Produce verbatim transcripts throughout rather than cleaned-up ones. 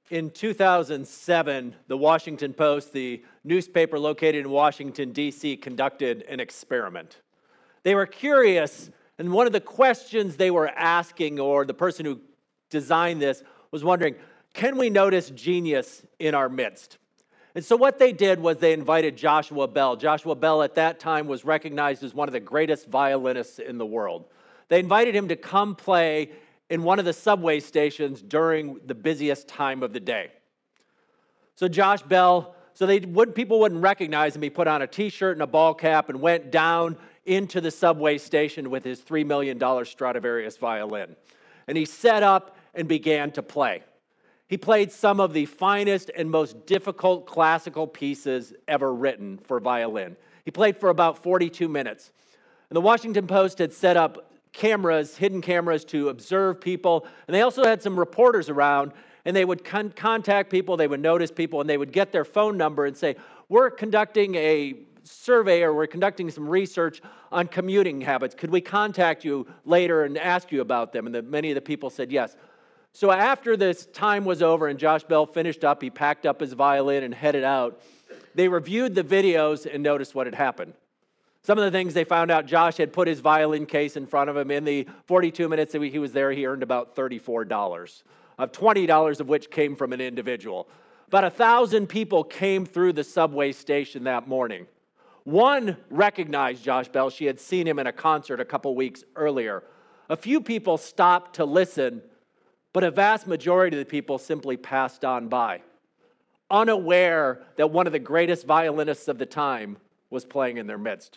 In two thousand seven, the Washington Post, the newspaper located in Washington, D C, conducted an experiment. They were curious, and one of the questions they were asking, or the person who designed this, was wondering, can we notice genius in our midst? And so what they did was they invited Joshua Bell. Joshua Bell at that time was recognized as one of the greatest violinists in the world. They invited him to come play in one of the subway stations during the busiest time of the day. So Josh Bell, so they would people wouldn't recognize him. He put on a t-shirt and a ball cap and went down into the subway station with his three million dollars Stradivarius violin. And he set up and began to play. He played some of the finest and most difficult classical pieces ever written for violin. He played for about forty-two minutes. And the Washington Post had set up cameras, hidden cameras to observe people. And they also had some reporters around, and they would con- contact people, they would notice people, and they would get their phone number and say, we're conducting a survey or we're conducting some research on commuting habits. Could we contact you later and ask you about them? And the, many of the people said yes. So after this time was over and Josh Bell finished up, he packed up his violin and headed out. They reviewed the videos and noticed what had happened. Some of the things they found out, Josh had put his violin case in front of him. In the forty-two minutes that he was there, he earned about thirty-four dollars, of twenty dollars of which came from an individual. About a thousand people came through the subway station that morning. One recognized Josh Bell. She had seen him in a concert a couple weeks earlier. A few people stopped to listen, but a vast majority of the people simply passed on by, unaware that one of the greatest violinists of the time was playing in their midst.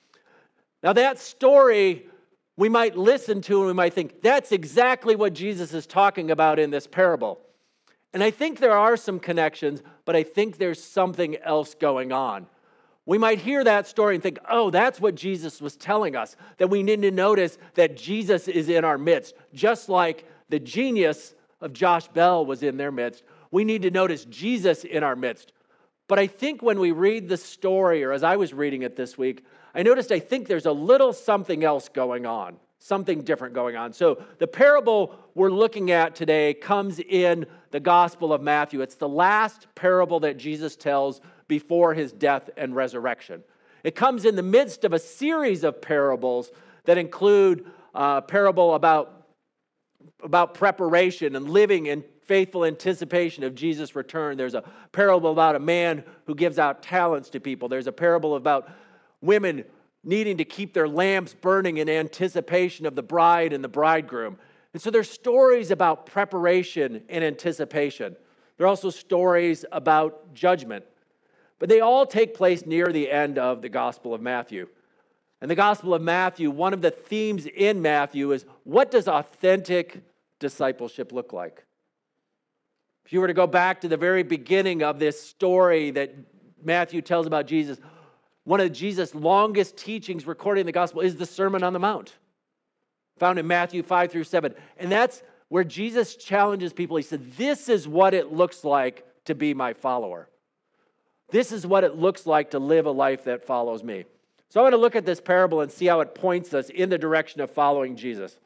Now that story we might listen to and we might think, that's exactly what Jesus is talking about in this parable. And I think there are some connections, but I think there's something else going on. We might hear that story and think, oh, that's what Jesus was telling us, that we need to notice that Jesus is in our midst, just like the genius of Josh Bell was in their midst. We need to notice Jesus in our midst. But I think when we read the story, or as I was reading it this week, I noticed I think there's a little something else going on, something different going on. So the parable we're looking at today comes in the Gospel of Matthew. It's the last parable that Jesus tells before his death and resurrection. It comes in the midst of a series of parables that include a parable about, about preparation and living in faithful anticipation of Jesus' return. There's a parable about a man who gives out talents to people. There's a parable about women needing to keep their lamps burning in anticipation of the bride and the bridegroom. And so there's stories about preparation and anticipation. There are also stories about judgment. But they all take place near the end of the Gospel of Matthew. And the Gospel of Matthew, one of the themes in Matthew is, what does authentic discipleship look like? If you were to go back to the very beginning of this story that Matthew tells about Jesus, one of Jesus' longest teachings recorded in the gospel is the Sermon on the Mount, found in Matthew five through seven. And that's where Jesus challenges people. He said, this is what it looks like to be my follower. This is what it looks like to live a life that follows me. So I want to look at this parable and see how it points us in the direction of following Jesus.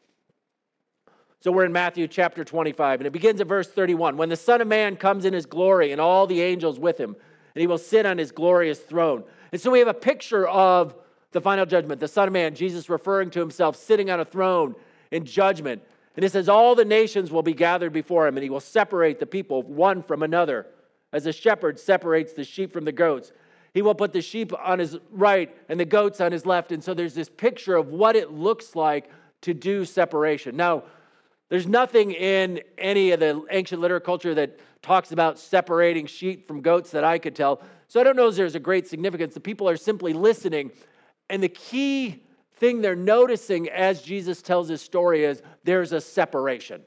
So we're in Matthew chapter twenty-five, and it begins at verse thirty-one. When the Son of Man comes in his glory and all the angels with him, and he will sit on his glorious throne. And so we have a picture of the final judgment. The Son of Man, Jesus referring to himself, sitting on a throne in judgment. And it says all the nations will be gathered before him, and he will separate the people one from another, as a shepherd separates the sheep from the goats. He will put the sheep on his right and the goats on his left. And so there's this picture of what it looks like to do separation. Now, there's nothing in any of the ancient literature that talks about separating sheep from goats that I could tell. So I don't know if there's a great significance. The people are simply listening. And the key thing they're noticing as Jesus tells his story is there's a separation.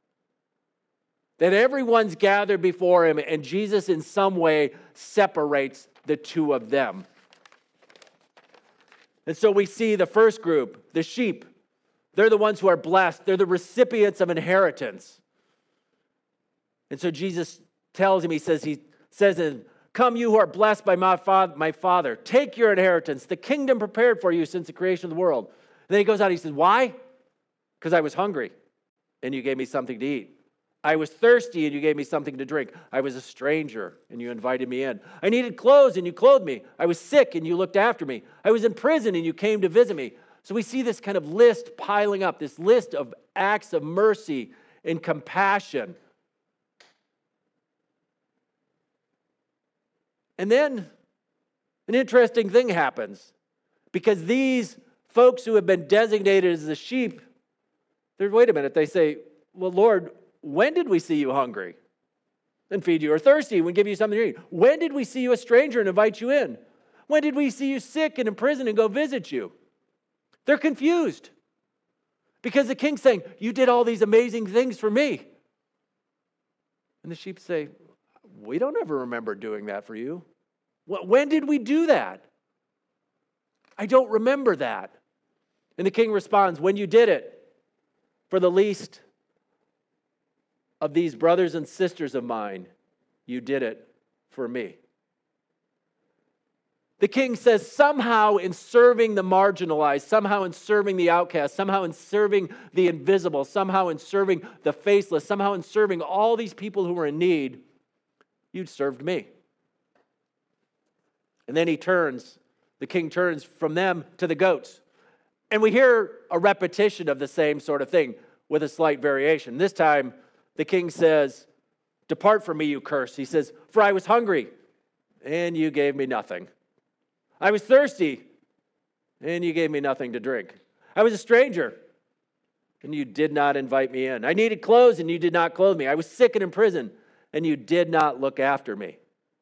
That everyone's gathered before him, and Jesus in some way separates the two of them. And so we see the first group, the sheep. They're the ones who are blessed. They're the recipients of inheritance. And so Jesus tells him, he says, he says, come you who are blessed by my father, my father, take your inheritance, the kingdom prepared for you since the creation of the world. And then he goes out, he says, why? Because I was hungry, and you gave me something to eat. I was thirsty, and you gave me something to drink. I was a stranger, and you invited me in. I needed clothes, and you clothed me. I was sick, and you looked after me. I was in prison, and you came to visit me. So we see this kind of list piling up, this list of acts of mercy and compassion. And then an interesting thing happens, because these folks who have been designated as the sheep, they're, wait a minute, they say, well, Lord, when did we see you hungry and feed you, or thirsty and give you something to eat? When did we see you a stranger and invite you in? When did we see you sick and in prison and go visit you? They're confused because the king's saying, you did all these amazing things for me. And the sheep say, we don't ever remember doing that for you. When did we do that? I don't remember that. And the king responds, when you did it for the least of these brothers and sisters of mine, you did it for me. The king says somehow in serving the marginalized, somehow in serving the outcast, somehow in serving the invisible, somehow in serving the faceless, somehow in serving all these people who were in need, you served me. And then he turns, the king turns from them to the goats. And we hear a repetition of the same sort of thing with a slight variation. This time, the king says, depart from me, you curse. He says, for I was hungry, and you gave me nothing. I was thirsty, and you gave me nothing to drink. I was a stranger, and you did not invite me in. I needed clothes, and you did not clothe me. I was sick and in prison, and you did not look after me.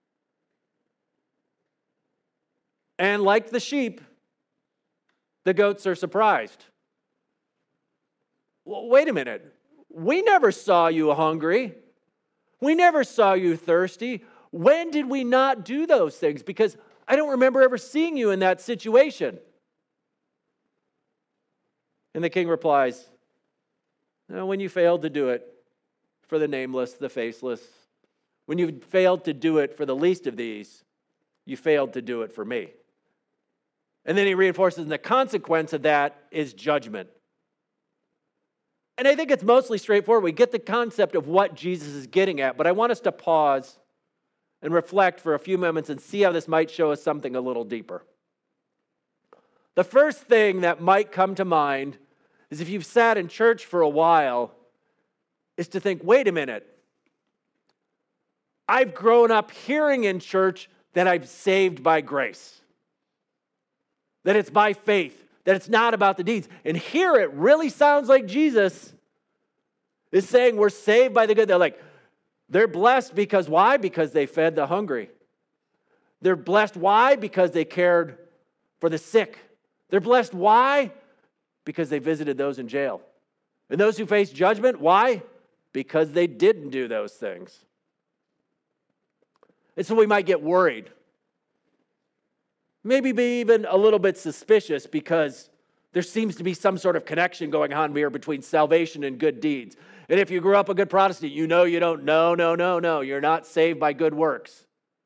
And like the sheep, the goats are surprised. Well, wait a minute. We never saw you hungry. We never saw you thirsty. When did we not do those things? Because I don't remember ever seeing you in that situation. And the king replies, no, when you failed to do it for the nameless, the faceless, when you failed to do it for the least of these, you failed to do it for me. And then he reinforces, and the consequence of that is judgment. And I think it's mostly straightforward. We get the concept of what Jesus is getting at, but I want us to pause and reflect for a few moments and see how this might show us something a little deeper. The first thing that might come to mind is if you've sat in church for a while, is to think, wait a minute. I've grown up hearing in church that I'm saved by grace, that it's by faith, that it's not about the deeds. And here it really sounds like Jesus is saying we're saved by the good. They're like, they're blessed because why? Because they fed the hungry. They're blessed why? Because they cared for the sick. They're blessed why? Because they visited those in jail. And those who face judgment, why? Because they didn't do those things. And so we might get worried. Maybe be even a little bit suspicious because there seems to be some sort of connection going on here between salvation and good deeds. And if you grew up a good Protestant, you know you don't. No, no, no, no. You're not saved by good works.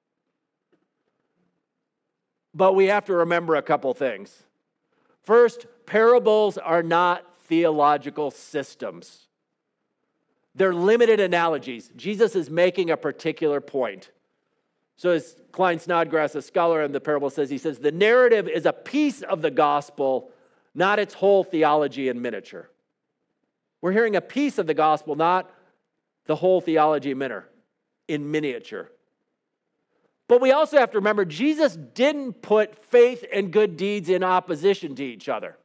But we have to remember a couple things. First, parables are not theological systems. They're limited analogies. Jesus is making a particular point. So as Klein Snodgrass, a scholar in the parable, says, he says, the narrative is a piece of the gospel, not its whole theology in miniature. We're hearing a piece of the gospel, not the whole theology in miniature. But we also have to remember, Jesus didn't put faith and good deeds in opposition to each other.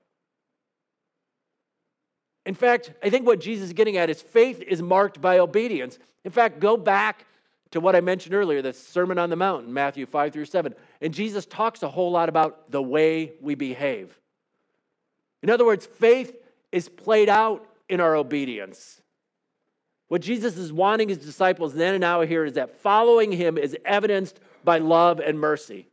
In fact, I think what Jesus is getting at is faith is marked by obedience. In fact, go back to what I mentioned earlier, the Sermon on the Mount, Matthew five through seven. And Jesus talks a whole lot about the way we behave. In other words, faith is played out in our obedience. What Jesus is wanting his disciples then and now here is that following him is evidenced by love and mercy.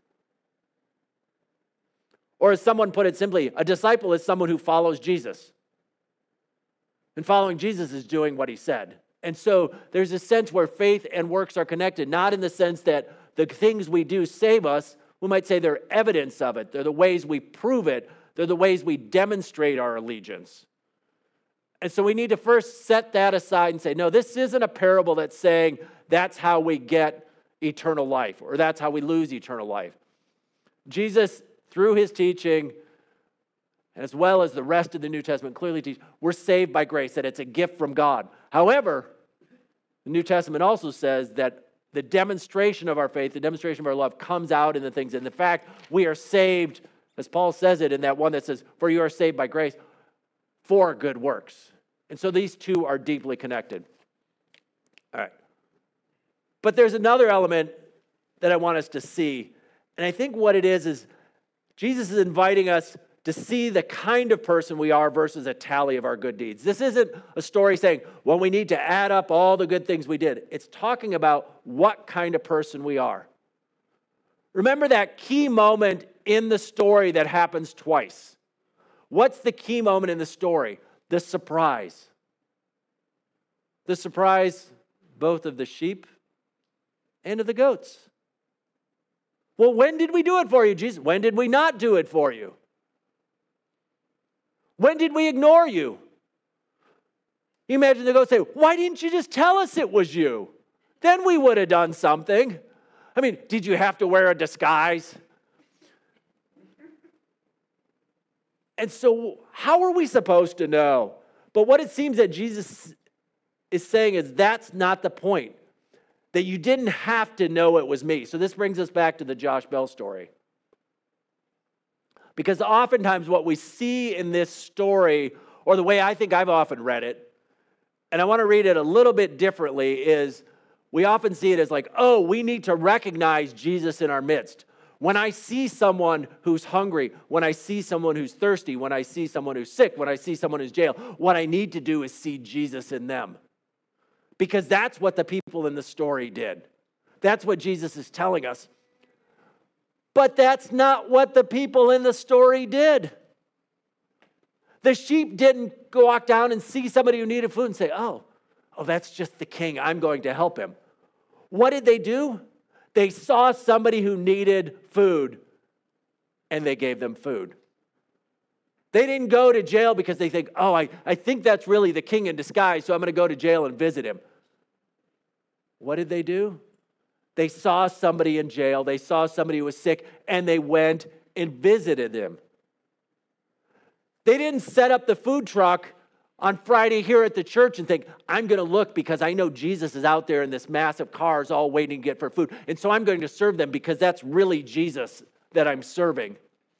Or as someone put it simply, a disciple is someone who follows Jesus. And following Jesus is doing what he said. And so there's a sense where faith and works are connected, not in the sense that the things we do save us. We might say they're evidence of it. They're the ways we prove it. They're the ways we demonstrate our allegiance. And so we need to first set that aside and say, no, this isn't a parable that's saying that's how we get eternal life or that's how we lose eternal life. Jesus, through his teaching, as well as the rest of the New Testament, clearly teach we're saved by grace, that it's a gift from God. However, the New Testament also says that the demonstration of our faith, the demonstration of our love comes out in the things. And the fact we are saved, as Paul says it in that one that says, for you are saved by grace, for good works. And so these two are deeply connected. All right. But there's another element that I want us to see. And I think what it is is Jesus is inviting us to see the kind of person we are versus a tally of our good deeds. This isn't a story saying, well, we need to add up all the good things we did. It's talking about what kind of person we are. Remember that key moment in the story that happens twice. What's the key moment in the story? The surprise. The surprise both of the sheep and of the goats. Well, when did we do it for you, Jesus? When did we not do it for you? When did we ignore you? You imagine the goats say, why didn't you just tell us it was you? Then we would have done something. I mean, did you have to wear a disguise? And so how are we supposed to know? But what it seems that Jesus is saying is that's not the point. That you didn't have to know it was me. So this brings us back to the Josh Bell story. Because oftentimes what we see in this story, or the way I think I've often read it, and I want to read it a little bit differently, is we often see it as like, oh, we need to recognize Jesus in our midst. When I see someone who's hungry, when I see someone who's thirsty, when I see someone who's sick, when I see someone who's jailed, what I need to do is see Jesus in them. Because that's what the people in the story did. That's what Jesus is telling us. But that's not what the people in the story did. The sheep didn't go walk down and see somebody who needed food and say, oh, oh, that's just the king. I'm going to help him. What did they do? They saw somebody who needed food, and they gave them food. They didn't go to jail because they think, oh, I, I think that's really the king in disguise, so I'm going to go to jail and visit him. What did they do? They saw somebody in jail, they saw somebody who was sick, and they went and visited him. They didn't set up the food truck on Friday here at the church and think, I'm going to look because I know Jesus is out there in this massive cars all waiting to get for food. And so I'm going to serve them because that's really Jesus that I'm serving.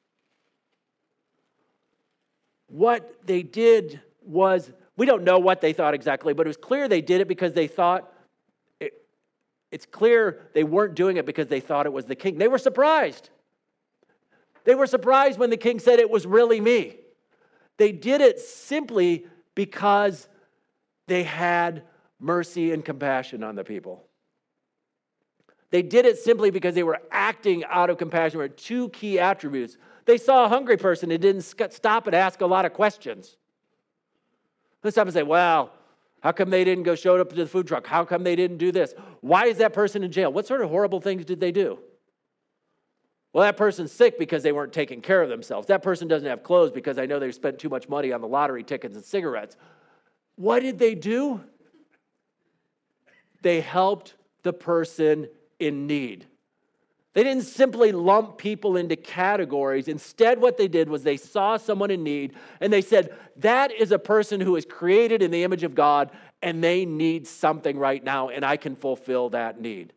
What they did was, we don't know what they thought exactly, but it was clear they did it because they thought, it, it's clear they weren't doing it because they thought it was the king. They were surprised. They were surprised when the king said it was really me. They did it simply because they had mercy and compassion on the people. They did it simply because they were acting out of compassion. There were two key attributes. They saw a hungry person and didn't stop and ask a lot of questions. They stop and say, well, how come they didn't go show up to the food truck? How come they didn't do this? Why is that person in jail? What sort of horrible things did they do? Well, that person's sick because they weren't taking care of themselves. That person doesn't have clothes because I know they spent too much money on the lottery tickets and cigarettes. What did they do? They helped the person in need. They didn't simply lump people into categories. Instead, what they did was they saw someone in need and they said, that is a person who is created in the image of God and they need something right now and I can fulfill that need.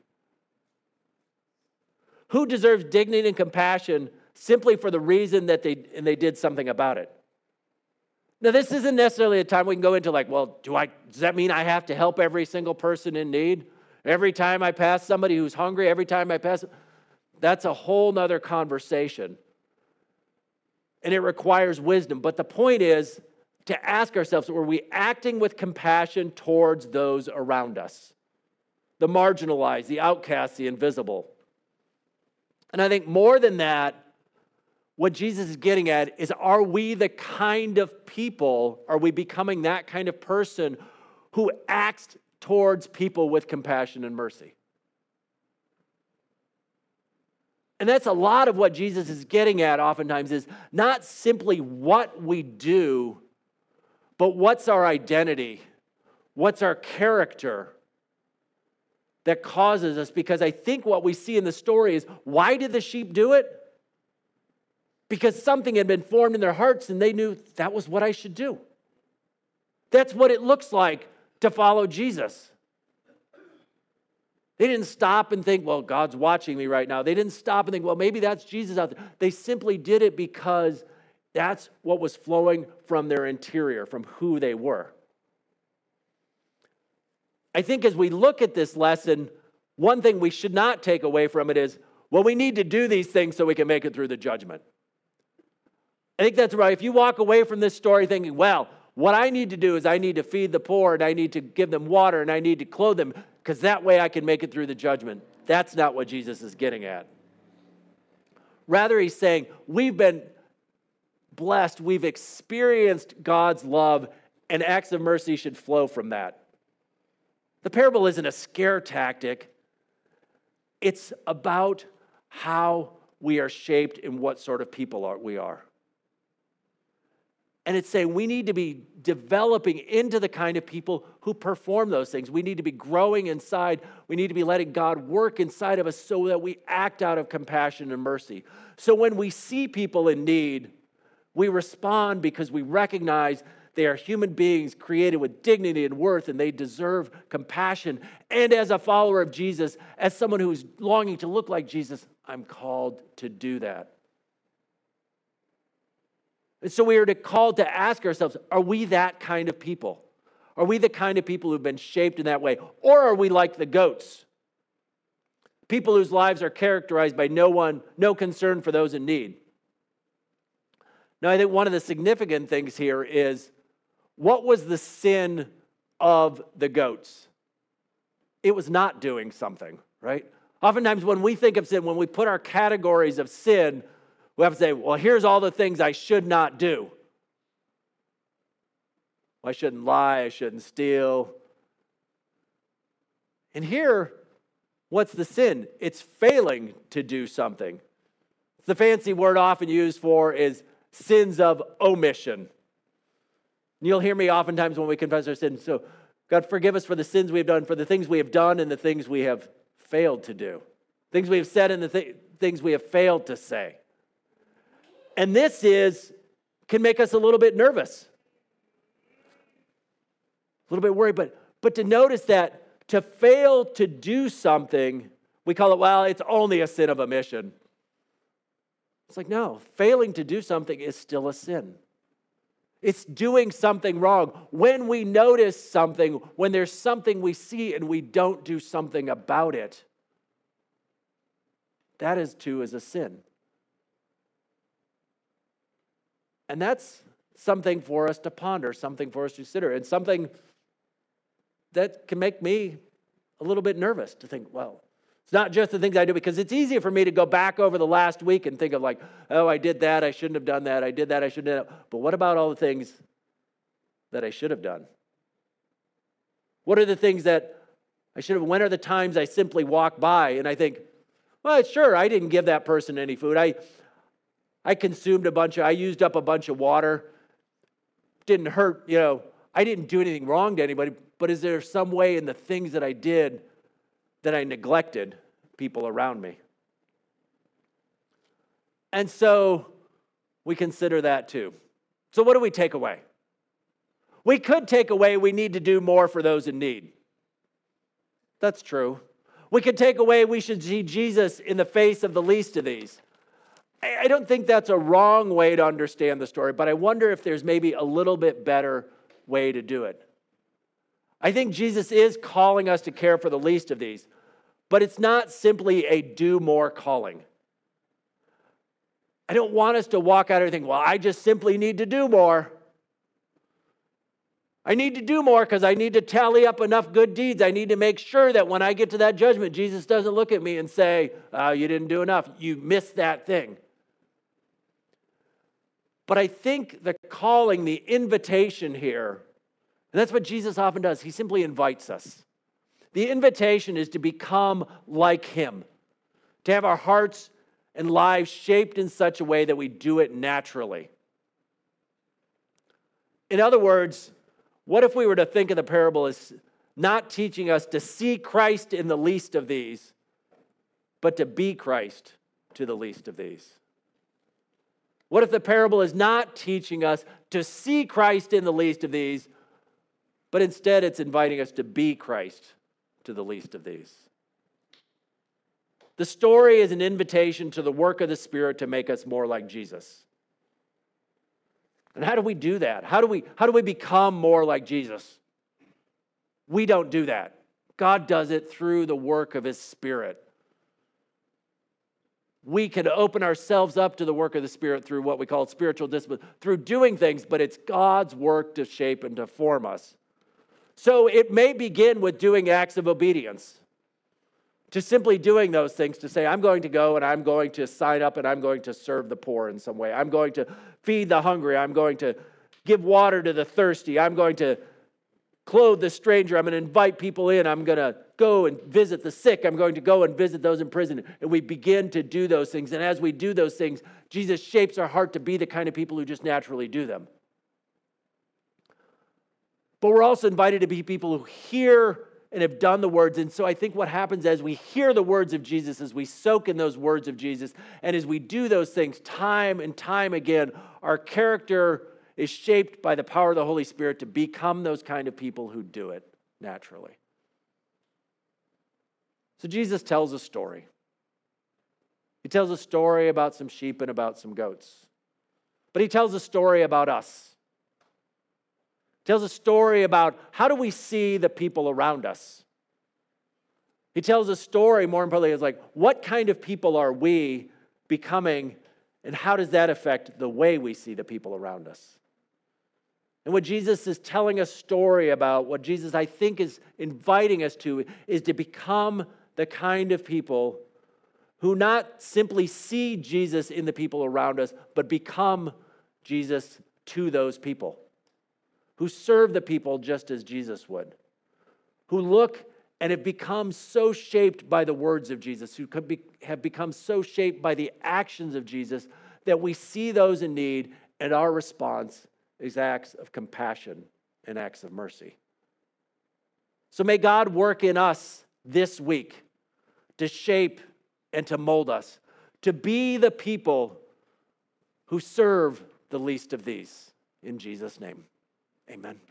Who deserves dignity and compassion simply for the reason that they and they did something about it? Now, this isn't necessarily a time we can go into like, well, do I does that mean I have to help every single person in need? Every time I pass somebody who's hungry, every time I pass, that's a whole nother conversation. And it requires wisdom. But the point is to ask ourselves, were we acting with compassion towards those around us? The marginalized, the outcast, the invisible. And I think more than that, what Jesus is getting at is, are we the kind of people, are we becoming that kind of person who acts towards people with compassion and mercy? And that's a lot of what Jesus is getting at oftentimes, is not simply what we do, But what's our identity? What's our character that causes us? Because I think what we see in the story is, why did the sheep do it? Because something had been formed in their hearts and they knew that was what I should do. That's what it looks like to follow Jesus. They didn't stop and think, well, God's watching me right now. They didn't stop and think, well, maybe that's Jesus out there. They simply did it because that's what was flowing from their interior, from who they were. I think as we look at this lesson, one thing we should not take away from it is, well, we need to do these things so we can make it through the judgment. I think that's right. If you walk away from this story thinking, well, what I need to do is I need to feed the poor and I need to give them water and I need to clothe them because that way I can make it through the judgment. That's not what Jesus is getting at. Rather, he's saying we've been blessed, we've experienced God's love, and acts of mercy should flow from that. The parable isn't a scare tactic. It's about how we are shaped and what sort of people are, we are. And it's saying we need to be developing into the kind of people who perform those things. We need to be growing inside. We need to be letting God work inside of us so that we act out of compassion and mercy. So when we see people in need, we respond because we recognize they are human beings created with dignity and worth, and they deserve compassion. And as a follower of Jesus, as someone who's longing to look like Jesus, I'm called to do that. And so we are called to ask ourselves, are we that kind of people? Are we the kind of people who've been shaped in that way? Or are we like the goats? People whose lives are characterized by no one, no concern for those in need. Now, I think one of the significant things here is, what was the sin of the goats? It was not doing something, right? Oftentimes when we think of sin, when we put our categories of sin, we have to say, well, here's all the things I should not do. I shouldn't lie, I shouldn't steal. And here, what's the sin? It's failing to do something. The fancy word often used for is sins of omission. And you'll hear me oftentimes when we confess our sins. So, God, forgive us for the sins we have done, for the things we have done and the things we have failed to do. Things we have said and the th- things we have failed to say. And this is, can make us a little bit nervous. A little bit worried, but, but to notice that to fail to do something, we call it, well, it's only a sin of omission. It's like, no, failing to do something is still a sin. It's doing something wrong. When we notice something, when there's something we see and we don't do something about it, that is too is a sin. And that's something for us to ponder, something for us to consider, and something that can make me a little bit nervous to think, well, it's not just the things I do, because it's easier for me to go back over the last week and think of like, oh, I did that, I shouldn't have done that, I did that, I shouldn't have. But what about all the things that I should have done? What are the things that I should have? When are the times I simply walk by and I think, well, sure, I didn't give that person any food. I I consumed a bunch of, I used up a bunch of water. Didn't hurt, you know, I didn't do anything wrong to anybody, but is there some way in the things that I did that I neglected people around me? And so we consider that too. So what do we take away? We could take away we need to do more for those in need. That's true. We could take away we should see Jesus in the face of the least of these. I don't think that's a wrong way to understand the story, but I wonder if there's maybe a little bit better way to do it. I think Jesus is calling us to care for the least of these, but it's not simply a do more calling. I don't want us to walk out and think, well, I just simply need to do more. I need to do more because I need to tally up enough good deeds. I need to make sure that when I get to that judgment, Jesus doesn't look at me and say, oh, you didn't do enough. You missed that thing. But I think the calling, the invitation here, and that's what Jesus often does. He simply invites us. The invitation is to become like him, to have our hearts and lives shaped in such a way that we do it naturally. In other words, what if we were to think of the parable as not teaching us to see Christ in the least of these, but to be Christ to the least of these? What if the parable is not teaching us to see Christ in the least of these, but instead it's inviting us to be Christ to the least of these? The story is an invitation to the work of the Spirit to make us more like Jesus. And how do we do that? How do we, how do we become more like Jesus? We don't do that. God does it through the work of His Spirit. We can open ourselves up to the work of the Spirit through what we call spiritual discipline, through doing things, but it's God's work to shape and to form us. So it may begin with doing acts of obedience, to simply doing those things, to say, I'm going to go and I'm going to sign up and I'm going to serve the poor in some way. I'm going to feed the hungry. I'm going to give water to the thirsty. I'm going to clothe the stranger. I'm going to invite people in. I'm going to go and visit the sick. I'm going to go and visit those in prison. And we begin to do those things. And as we do those things, Jesus shapes our heart to be the kind of people who just naturally do them. But we're also invited to be people who hear and have done the words. And so I think what happens as we hear the words of Jesus, as we soak in those words of Jesus, and as we do those things time and time again, our character is shaped by the power of the Holy Spirit to become those kind of people who do it naturally. So Jesus tells a story. He tells a story about some sheep and about some goats. But he tells a story about us. He tells a story about how do we see the people around us. He tells a story, more importantly, is like, what kind of people are we becoming, and how does that affect the way we see the people around us? And what Jesus is telling a story about, what Jesus, I think, is inviting us to, is to become the kind of people who not simply see Jesus in the people around us, but become Jesus to those people, who serve the people just as Jesus would, who look and have become so shaped by the words of Jesus, who could be, have become so shaped by the actions of Jesus, that we see those in need, and our response is acts of compassion and acts of mercy. So may God work in us this week to shape and to mold us, to be the people who serve the least of these. In Jesus' name, amen.